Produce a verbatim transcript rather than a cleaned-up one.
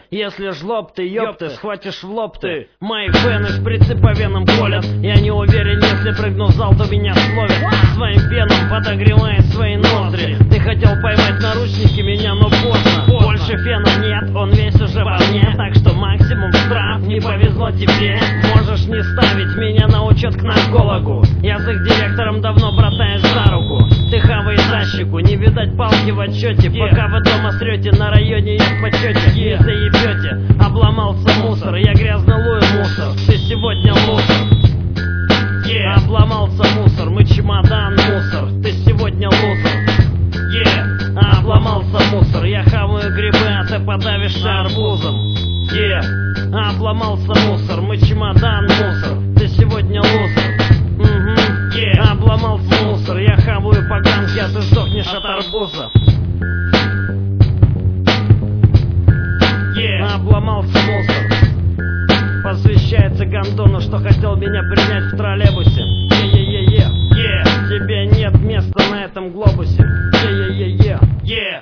Если жлоб ты, ёб ты, схватишь в лоб ты. Мои фены шприцы по венам колят. Я не уверен, если прыгну в зал, то меня словят. Своим феном подогревает свои ноздри. Ты хотел поймать наручники меня, но поздно. Больше фена нет, он весь уже во мне. Так что максимум штраф, не повезло тебе. Можешь не ставить меня на учет к наркологу. Я с их директором давно братаюсь за руку. Ты хавай за щеку, не видать палки в отчете. yeah. Пока вы дома срете, на районе я в почете. yeah. Не заебете, обломался мусор. Я грязно-лую мусор, ты сегодня лузер. yeah. Обломался мусор, мы чемодан мусор. Ты сегодня лузер. yeah. Обломался мусор, я хаваю грибы, а ты подавишься арбузом. yeah. Обломался мусор, мы чемодан мусор. Ты сегодня лузер. Угу. yeah. Обломался мусор, я хаваю поганки, а ты сдохнешь от арбуза. yeah. Обломался мусор. Посвящается гондону, что хотел меня принять в троллейбусе. Е-е-е-е. yeah. Тебе нет места на этом глобусе. Е-е-е-е. yeah.